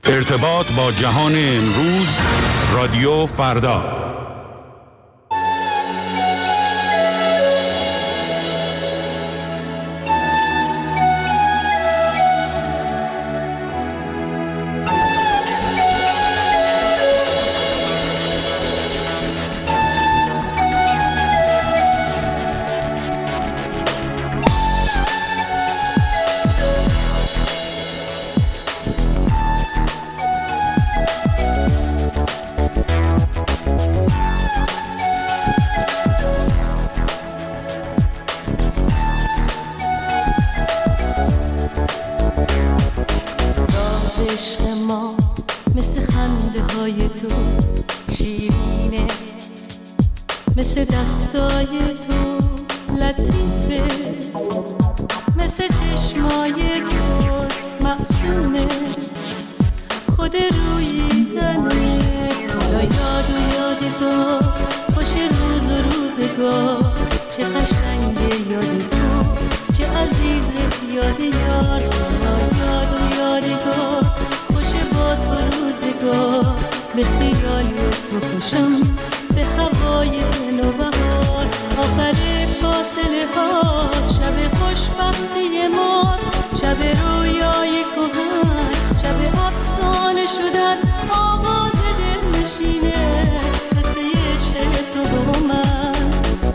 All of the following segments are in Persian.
ارتباط با جهان امروز، رادیو فردا. مثل دستای تو لطیفه، مثل چشمای توست معصومه، خود روییدنه. حالا یاد و یادگار، خوش روز و روزگار، چه قشنگه یاد تو، چه عزیزه یاد یار. حالا یاد و یادگار، خوش با تو روزگار، به خیال تو خوشم، به هوای نوبهار. آخر فاصله هاست، شب خوشبختی ماست، شب رویای کهن، شب افسانه شدن، آواز دل نشینه، قصه عشق تو با من.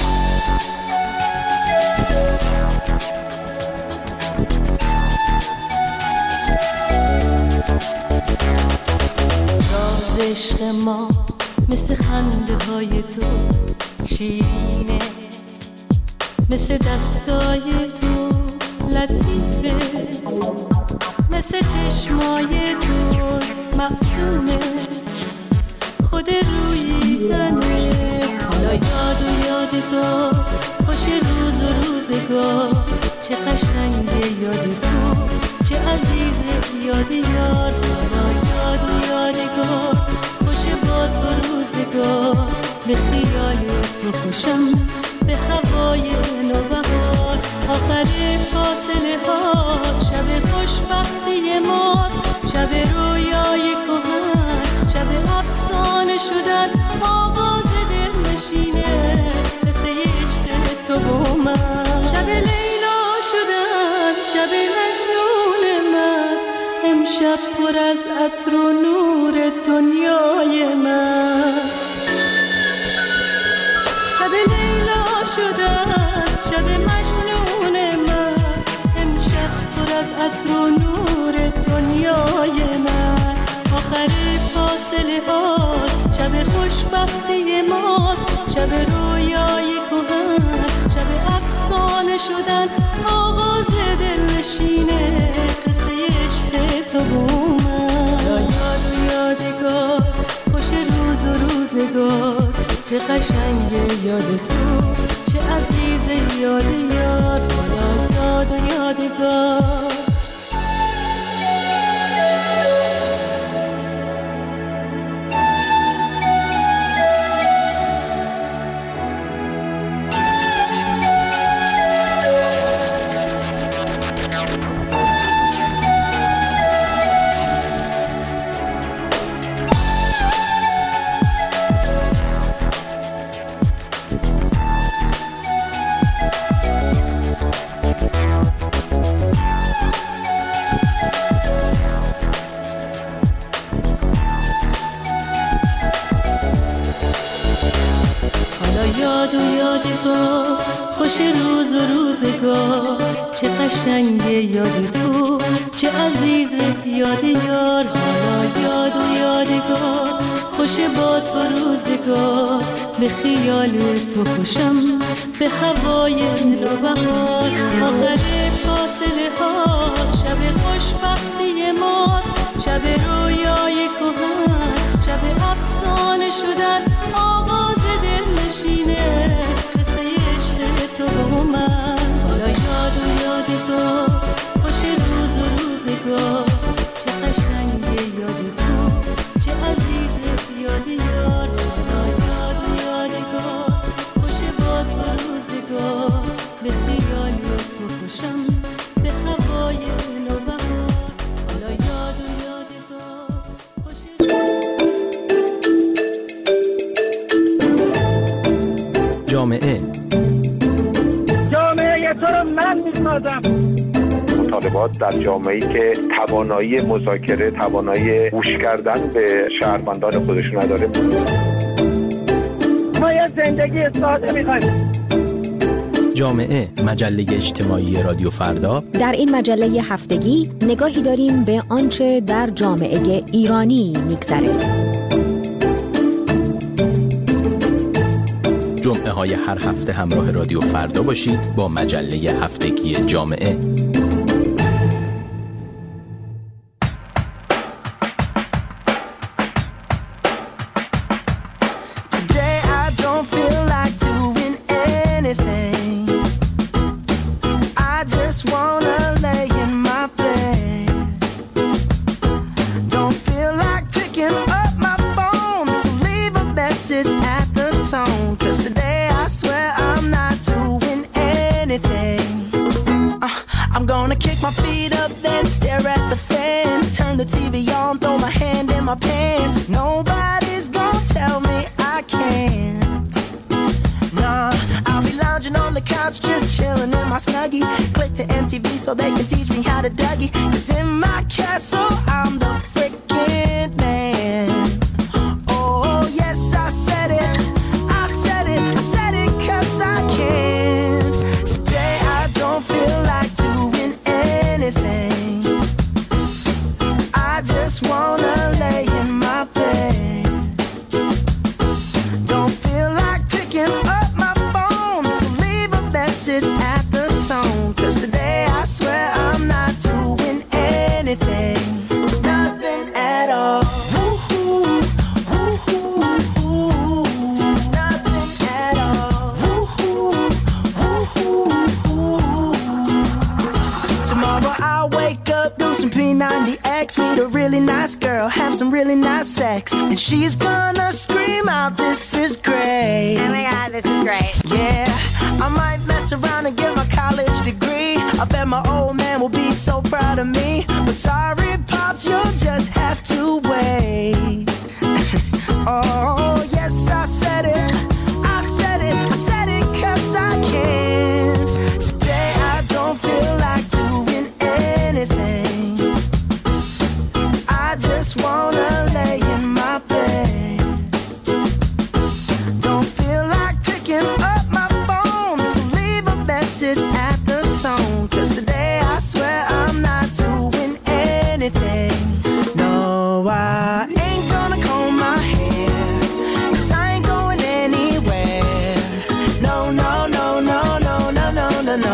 راز عشق ما مثل خنده های توست شیرینه، مثل دستای تو لطیفه، مثل چشمای توست معصومه، خود روییدنه. حالا یاد و یادگار، خوش روز و روزگار، چه قشنگه یاد تو، چه عزیزه یاد یار. حالا یاد و یادگار، با تو روزگار، به خیال تو خوشم، به هوای نوبهار. آخر فاصله هاست، شب خوشبختی ماست، شب رویای کهن، شب افسانه شدن، آواز دل نشینه، قصه عشق تو با من. شب لیلا شدن، شب مجنون من، امشب پر از عطر و نور دنیای من. شب لیلا شدن، شب مجنون من، امشب پر از عطر و نور دنیای من. آخر فاصله ها، شب خوشبختی ماست، شب رویای کهن، شب افسانه شدن، آواز دل نشینه، قصه عشق تو با من. یاد و یادگار، خوش روز و روزگار، چه قشنگه یاد تو، چه عزیزه یاد یار. حالا یاد و یادگار. یاد و یادگار، خوش روز و روزگار، چه قشنگه یاد تو، چه عزیزه یاد یار. حالا یاد و یادگار، خوش با تو روزگار، به خیال تو خوشم، به هوای نوبهار. آخر فاصله هاست، شب خوشبختی ماست، شب رویای کهن، شب افسانه شدن، آواز دل نشینه، قصه عشق تو با من. حالا یاد و یادگار، خوش روز و روزگار، چه قشنگه یاد تو، چه عزیزه یاد یار. حالا یاد و یادگار، خوش با تو روزگار، به خیال تو خوشم، به هوای نوبهار. جامعه تو رو من می‌سازم. مطالبات در جامعه‌ای که توانایی مذاکره، توانایی گوش کردن به شهروندان خودش نداره. ما یه زندگی ساده می‌خوایم. جامعه، مجله اجتماعی رادیو فردا. در این مجله هفتگی نگاهی داریم به آنچه در جامعه ایرانی می‌گذره. جمعه های هر هفته همراه رادیو فردا باشید با مجله هفتگی جامعه. So they can teach me how to Dougie. 'Cause in my castle, I'm the freaking man. Oh, yes, I said it. I said it. I said it 'cause I can. Today I don't feel like doing anything. I just wanna lay in my bed. Don't feel like picking up my phone, so leave a message at the tone. 'Cause today I swear I'm not doing anything, nothing at all. Woo-hoo, woo-hoo, woo-hoo, nothing at all. Woo-hoo, woo-hoo, woo-hoo. Tomorrow I'll wake up, do some P90X, meet a really nice girl, have some really nice sex, and she's gonna scream out, "This is great! Oh my God, this is great!" Yeah, I might mess around and get my college degree. I bet my old man will be so proud of me. But sorry, Pops, you'll just have to wait. Oh, yes, I said it. I said it. I said it 'cause I can. Today I don't feel like doing anything. I just wanna lay in my bed. Don't feel like picking up my phone, so leave a message at the tone. 'Cause today I swear I'm not doing anything. No, I ain't gonna comb my hair, 'cause I ain't going anywhere. No, no, no, no, no, no, no, no, no.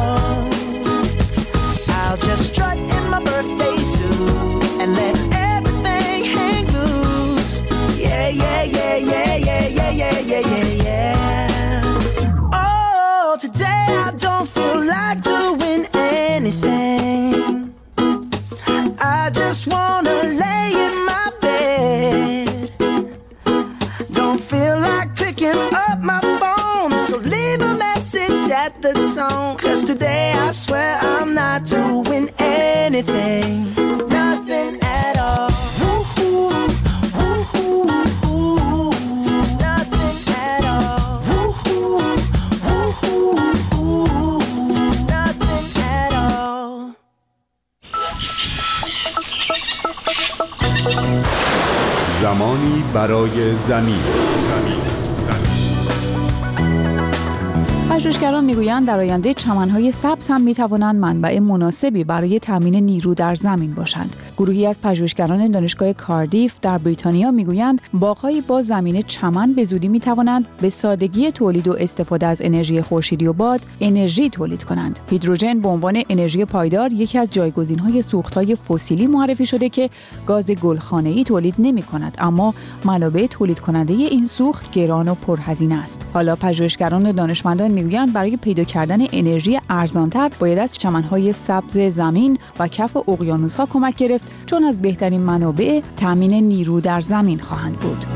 I'll just strut in my birthday suit and let everything hang loose. Yeah, yeah, yeah, yeah, yeah, yeah, yeah, yeah, yeah, yeah. Oh, today I don't feel like doing anything. I just wanna lay in my bed. Don't feel like picking up my phone, so leave a message at the tone. 'Cause today I swear I'm not doing anything, nothing at all. Woo-hoo, woo-hoo, woo-hoo, nothing at all. Woo-hoo, woo-hoo, woo-hoo, nothing at all. زمانی برای زمین. پژوهشگران میگویند در آینده چمن‌های سبز هم می‌توانند منبع مناسبی برای تامین نیرو در زمین باشند. گروهی از پژوهشگران دانشگاه کاردیف در بریتانیا میگویند باغ‌های با زمین چمن به زودی می‌توانند به سادگی تولید و استفاده از انرژی خورشیدی و باد انرژی تولید کنند. هیدروژن به عنوان انرژی پایدار یکی از جایگزین‌های سوخت‌های فسیلی معرفی شده که گاز گلخانه‌ای تولید نمی‌کند، اما منابع تولید کننده این سوخت گران و پرهزینه است. حالا پژوهشگران و دانشمندان میگویند برای پیدا کردن انرژی ارزان‌تر باید از چمن‌های سبز زمین و کف اقیانوس‌ها کمک گرفت، چون از بهترین منابع تامین نیرو در زمین خواهند بود.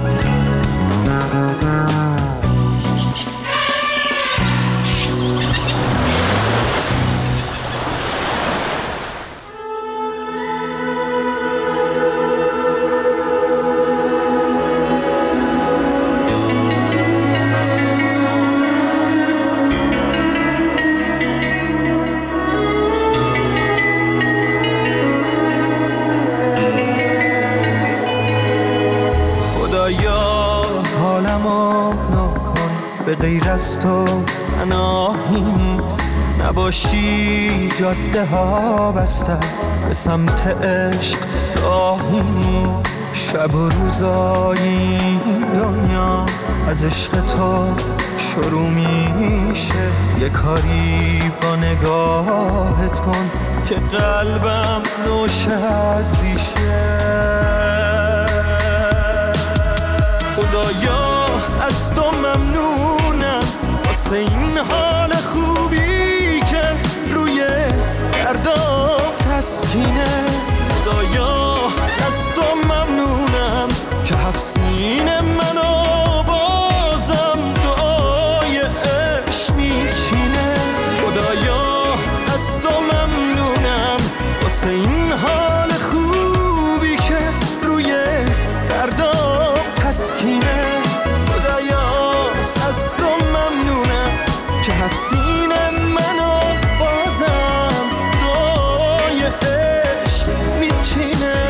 به غیر از تو پناهی نیست، نباشی جاده ها بسته است، به سمت عشق راهی نیست. شب و روزای این دنیا از عشق تو شروع میشه، یه کاری با نگاهت کن که قلبم نوشه از ریشه. خدایا از تو ممنونم واسه این حال خوبی که روی دردام تسکینه. خدایا از تو ممنونم که هفت سینه منو بازم دعای عشق میچینه. خدایا از تو ممنونم واسه این حال خوبی که روی دردام تسکینه. خدایا از تو ممنونم که هفت سینه منو بازم دعای عشق میچینه.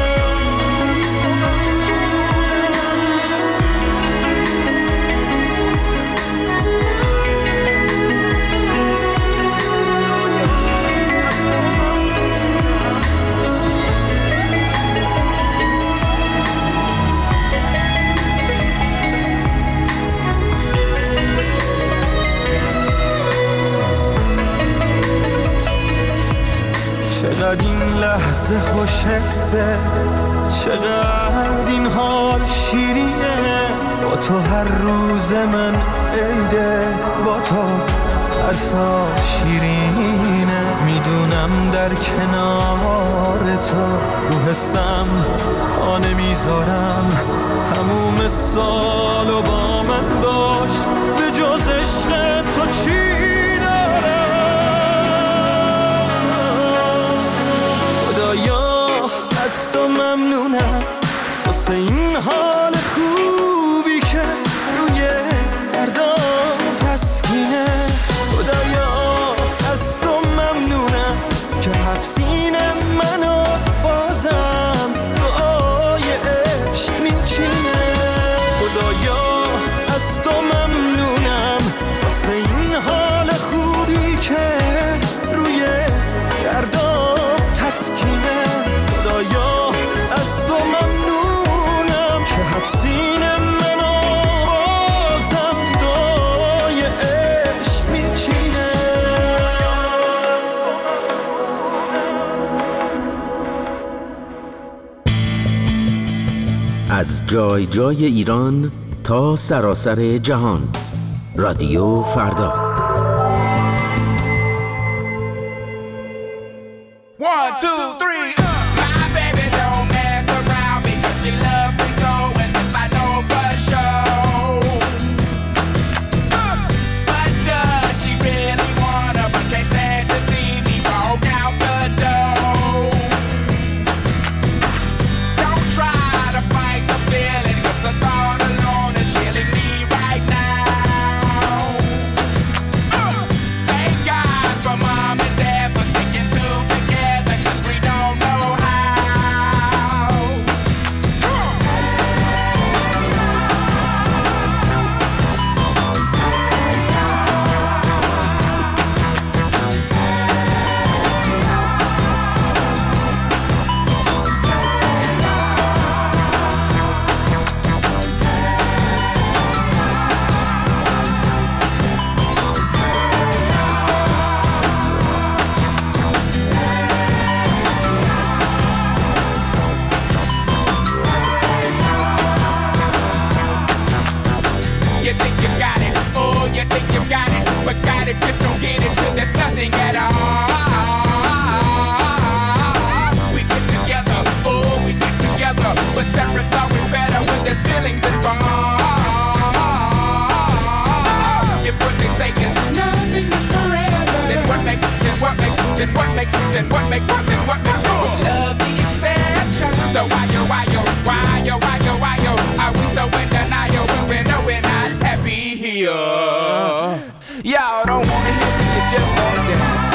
چقدر این لحظه خوش حسه، چقدر این حال شیرینه. با تو هر روز من عیده، با تو هر سال شیرینه. میدونم در کنار تو رو حسم پا نمیذارم، تموم سالو با من باش، به جز عشق تو چی از تو ممنونم واسه این حال خوبی که روی دردام تسکینه. خدایا از تو ممنونم که هفت سینه منو بازم دعای عشق میچینه. خدایا از تو ممنونم واسه این حال خوبی که روی دردام تسکینه. خدایا از تو ممنونم که حبسین منو بازم دعای عشق میچینه. از جای جای ایران تا سراسر جهان، رادیو فردا. Then what makes love the exception? So why are we so in denial when we know we're not happy here? Y'all don't wanna hear me, you just wanna dance.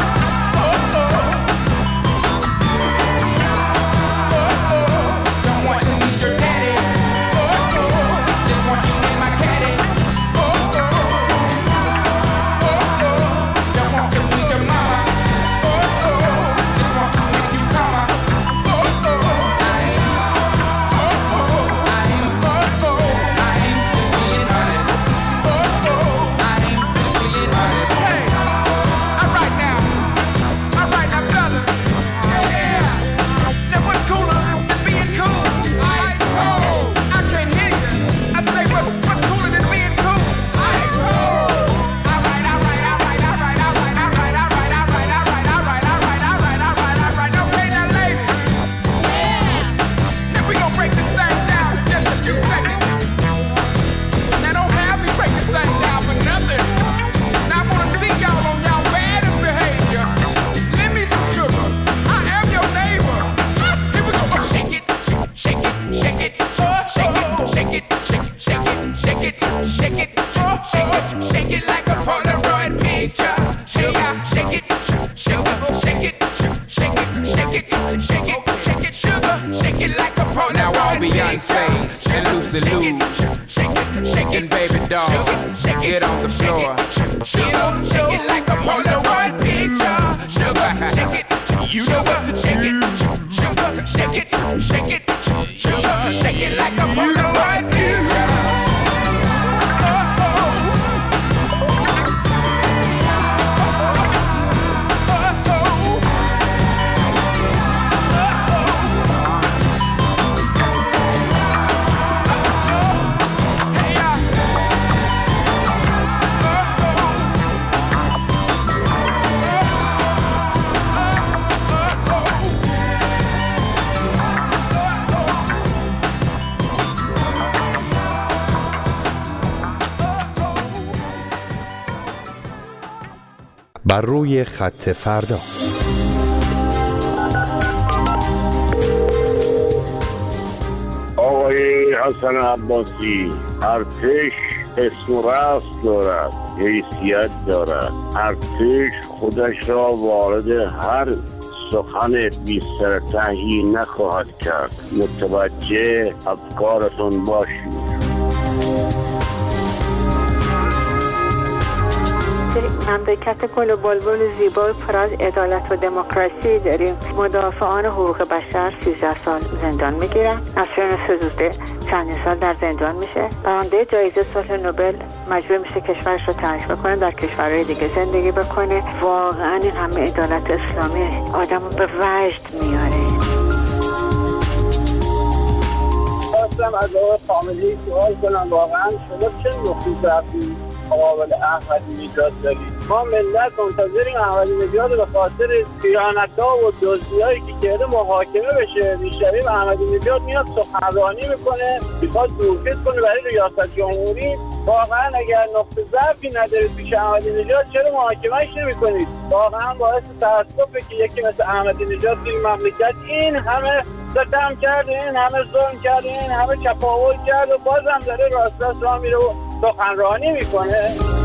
Don't want to meet your daddy. Just want you in my caddy. big face and loosey loose. Shaking baby doll, get on the floor. Shake it like a Polaroid picture. Sugar, shake it, you know what to shake it. Sugar, shake it, shake it. Sugar, shake it like a Polaroid picture. بر روی خط فردا. آقای حسن عباسی، ارتش اسم و رسم دارد، حیثیت دارد. ارتش خودش را وارد هر سخن بی سر تهی نخواهد کرد. متوجه افکارتون باشید. مملکت گل و بلبل زیبای پر از عدالت و دموکراسی داریم. مدافعان حقوق بشر 13 سال زندان میگیرن. نسرین سزوده چندین سال در زندان میشه. برنده جایزه صلح نوبل مجبور میشه کشورش رو ترک بکنه، در کشورهای دیگه زندگی بکنه. واقعا این همه عدالت اسلامی آدمو به وجد میاره. خواستم از آقای خامنه‌ای سوال کنم، واقعا شما چه نقطه‌ای رفتید مقابل احمدی نژاد دارید؟ ما ملت منتظریم احمدی نژاد به خاطر خیانت‌ها و دزدی‌هایی که کرده محاکمه بشه. بیشترین احمدی نژاد میاد سخنرانی میکنه، میخواد دورفیز کنه برای ریاست جمهوری. واقعا اگر نقطه ضعفی ندارید پیش احمدی نژاد چرا محاکمه‌اش نمی‌کنید؟ واقعا باعث تأسفه که یکی مثل احمدی نژاد توی مملکت این همه ستم کرده، این همه ظلم کرده، این همه چپاول کرده و بازم داره راست راه میره و سخنرانی میکنه.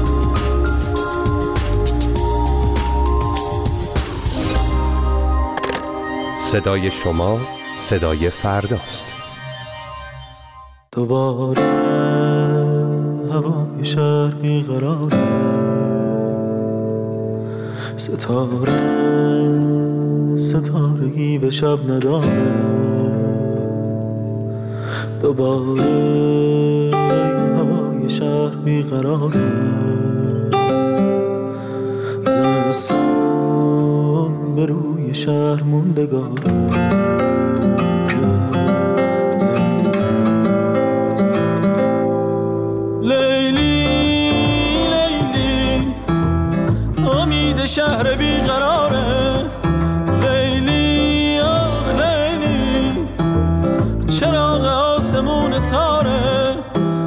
صدای شما صدای فرداست. دوباره هوای شهر بیقراره، ستارگی به شب نداره. دوباره هوای شهر بیقراره، زمستون به روی شهر موندگاره. شهر بیقراره، لیلی آخ لیلی، چراغ آسمون تاره.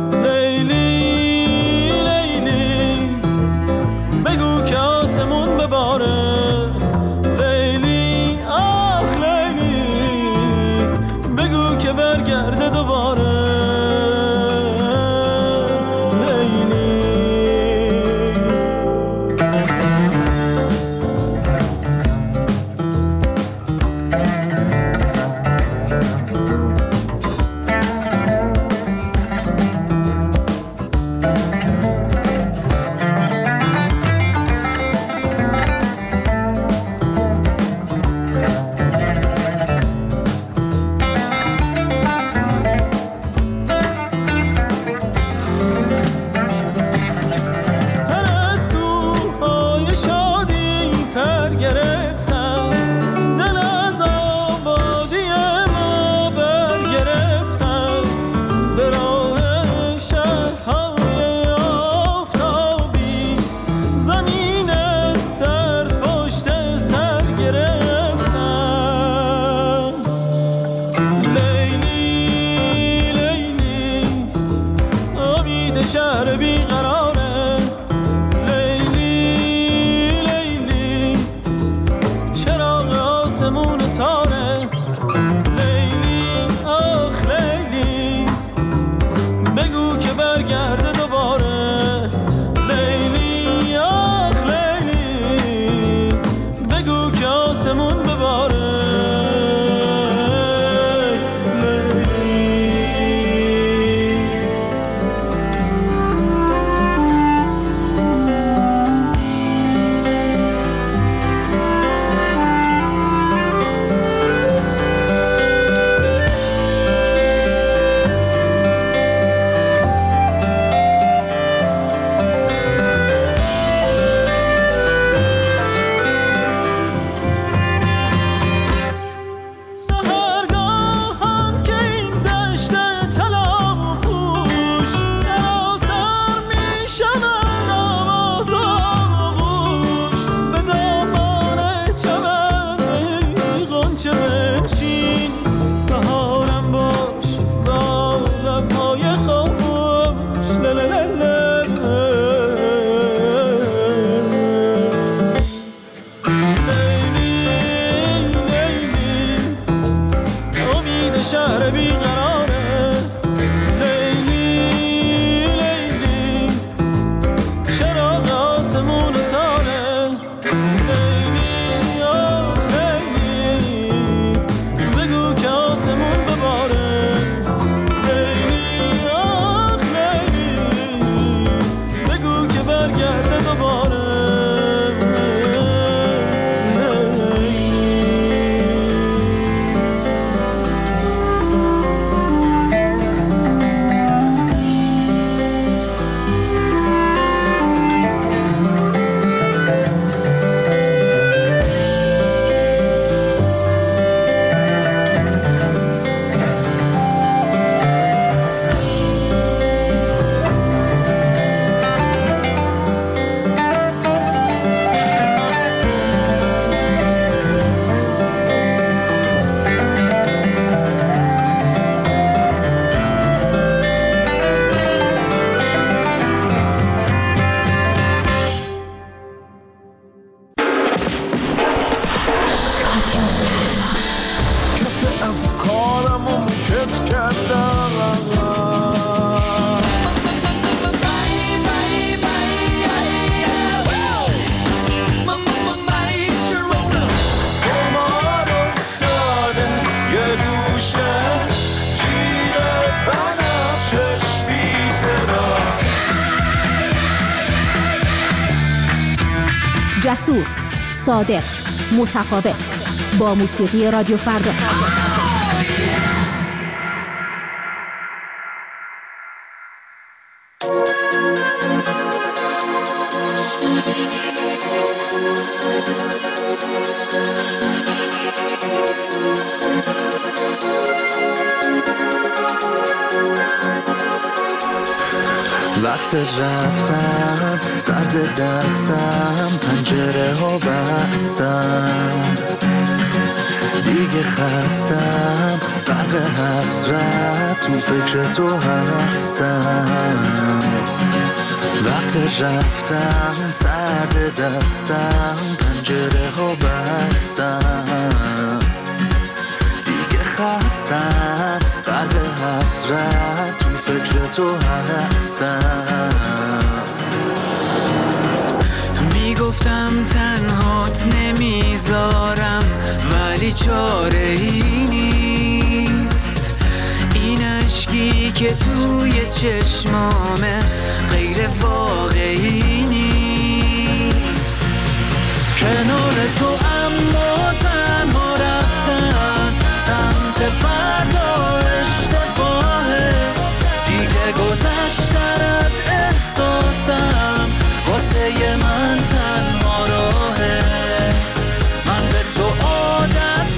لیلی لیلی، بگو که آسمون بباره. لیلی آخ لیلی، بگو که برگرده دوباره. شهر بیقراره، لیلی لیلی، چراغ آسمون تاره. لیلی آخ لیلی، بگو که برگرده دوباره. لیلی آخ لیلی، بگو که آسمون بباره. لیلی شهر بیقراره. لیلی لیلی چراغ آسمون تاره. لیلی آه لیلی بگو که آسمون بباره. لیلی آه لیلی بگو که برگرده دوباره. جسور، صادق، متفاوت، با موسیقی رادیو فردا. وقت رفتم سرد دستم پنجره ها بستم دیگه خستم غرق حسرت تو فکر تو هستم. وقت رفتم سرد دستم پنجره ها بستم دیگه خستم غرق حسرت تو فکر تو هستم. میگفتم تنهات نمیذارم ولی چاره ای نیست. این عشقی که توی چشمامه غیر واقعی نیست. کنار تو اما تنها رفتم سمت فردا اشتباهه. دیگه گذشتن از احساسم واسه من تنها راهه. من به تو عادت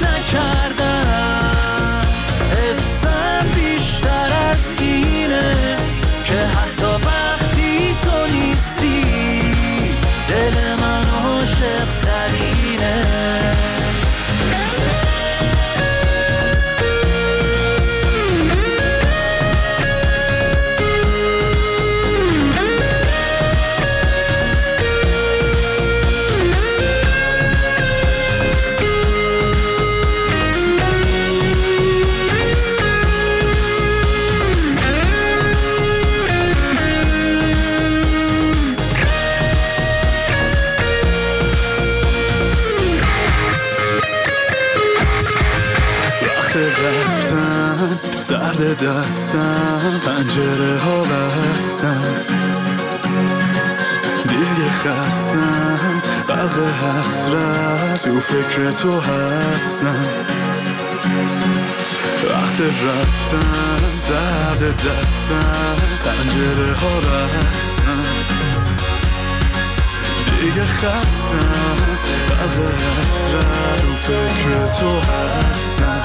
نکردم حسم بیشتر از اینه که حتی وقتی تو نیستی دل من عاشق ترینه. رفتن سرد دستم پنجره ها بستم دیگه خستم غرق حسرت تو فکر تو هستم. وقت رفتن سرد دستم پنجره ها بستم دیگه خستم غرق حسرت تو فکر تو هستم.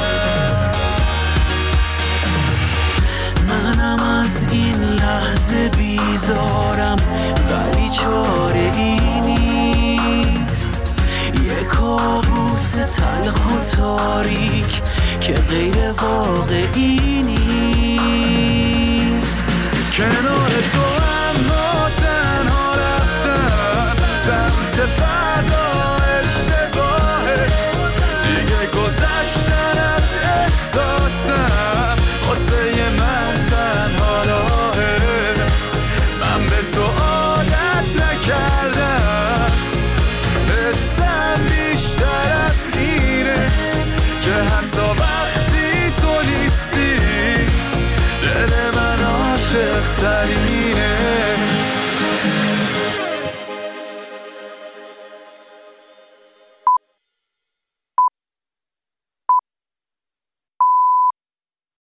منم از این لحظه بیزارم ولی چاره ای نیست. یه کابوس تلخ و تاریک که غیر واقعی نیست. کنار تو اما تنها رفتم سمت فردا اشتباهه. دیگه گذشتن از احساسم بری